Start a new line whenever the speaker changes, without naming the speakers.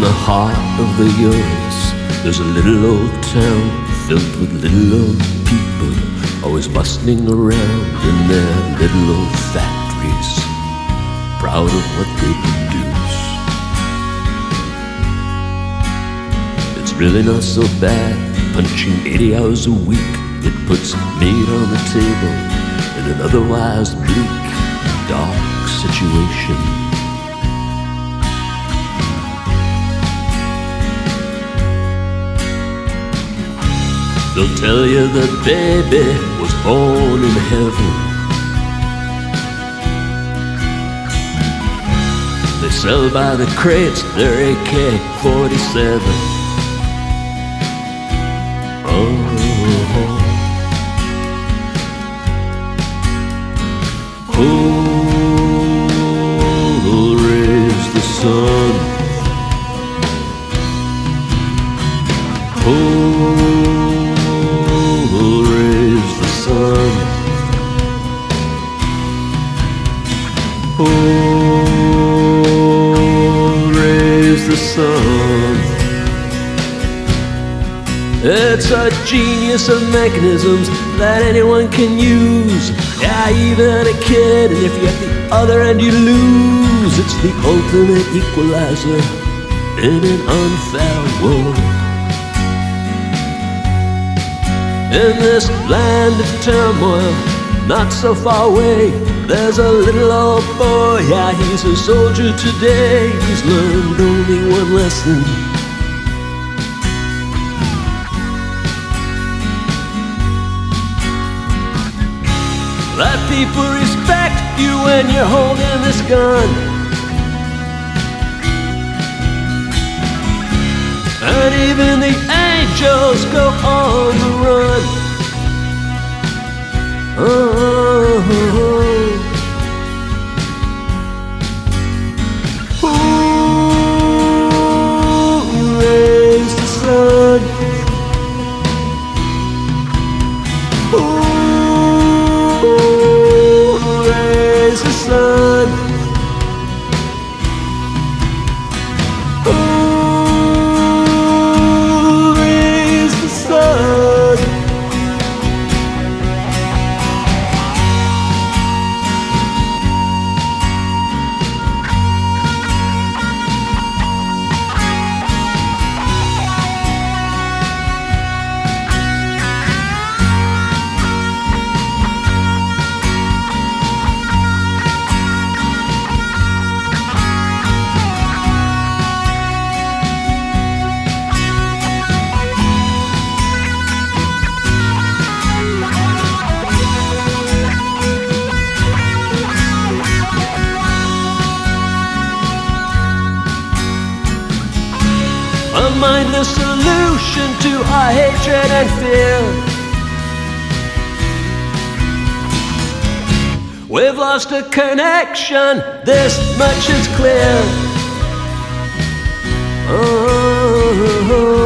the heart of the Urals, there's a little old town filled with little old people, always bustling around in their little old factories, proud of what they produce. It's really not so bad, punching 80 hours a week. It puts meat on the table in an otherwise bleak, dark situation. They'll tell you that baby was born in heaven. They sell by the crates their AK-47. Oh, who'll raise the sun? Who'll raise the sun? Who'll raise the sun? It's a genius of mechanisms that anyone can use. Yeah, even a kid, and if you're at the other end you lose. It's the ultimate equalizer in an unfair world. In this land of turmoil, not so far away, there's a little old boy. Yeah, he's a soldier today. He's learned only one lesson: that people respect you when you're holding this gun. And even the angels go on the run. Who raised the sun? Who raised the sun? A mindless solution to our hatred and fear. We've lost a connection, this much is clear. Oh.